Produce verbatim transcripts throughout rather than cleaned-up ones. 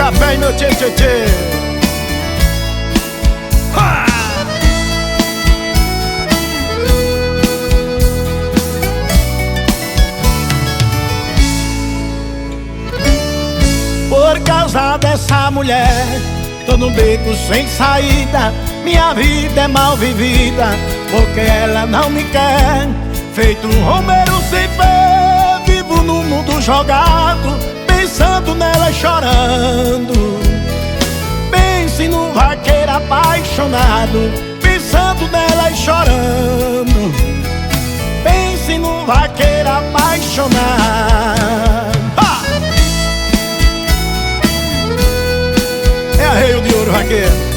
Bota fé em meu tchê tchê tchê. Ha! Por causa dessa mulher, tô num beco sem saída. Minha vida é mal vivida, porque ela não me quer. Feito um Romero sem fé, vivo num mundo jogado, pensando nela e chorando. Pense num vaqueiro apaixonado, pensando nela e chorando. Pense num vaqueiro apaixonado. Ha! É arreio de ouro, vaqueiro.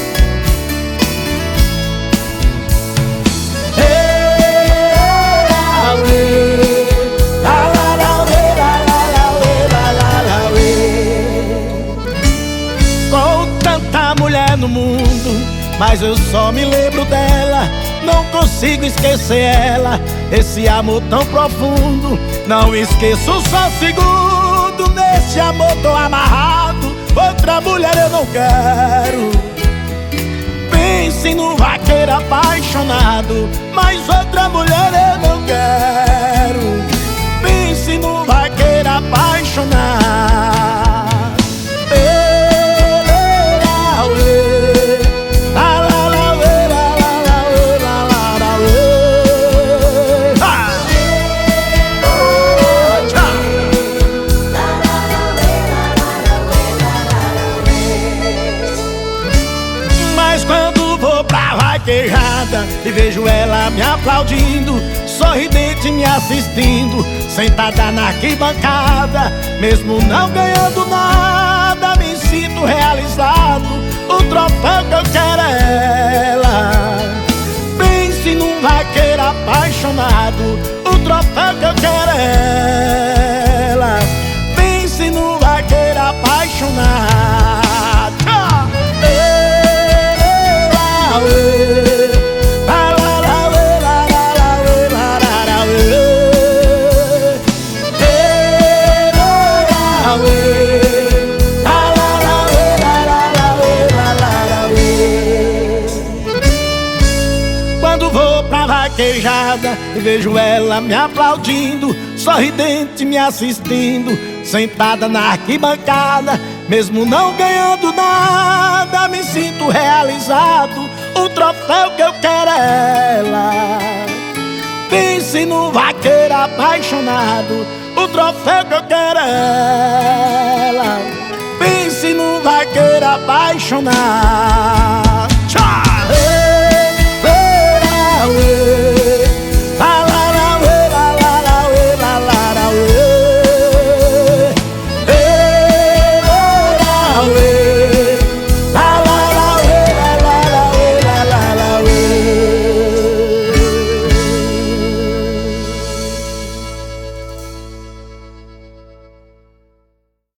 No mundo, mas eu só me lembro dela. Não consigo esquecer ela, esse amor tão profundo. Não esqueço só segundo, nesse amor tô amarrado. Outra mulher eu não quero. Pense num vaqueiro apaixonado, mas outra mulher eu não quero. Pense num vaqueiro apaixonado. E vejo ela me aplaudindo, sorridente me assistindo, sentada na arquibancada. Mesmo não ganhando nada, me sinto realizado. O troféu que eu quero é ela. Pense num vaqueiro apaixonado, o troféu que eu quero é ela. Pense num vaqueiro apaixonado. Quando vou pra vaquejada e vejo ela me aplaudindo, sorridente me assistindo, sentada na arquibancada. Mesmo não ganhando nada, me sinto realizado. O troféu que eu quero é ela. Pense num vaqueiro apaixonado, o troféu que eu quero é ela. Pense num vaqueiro apaixonado.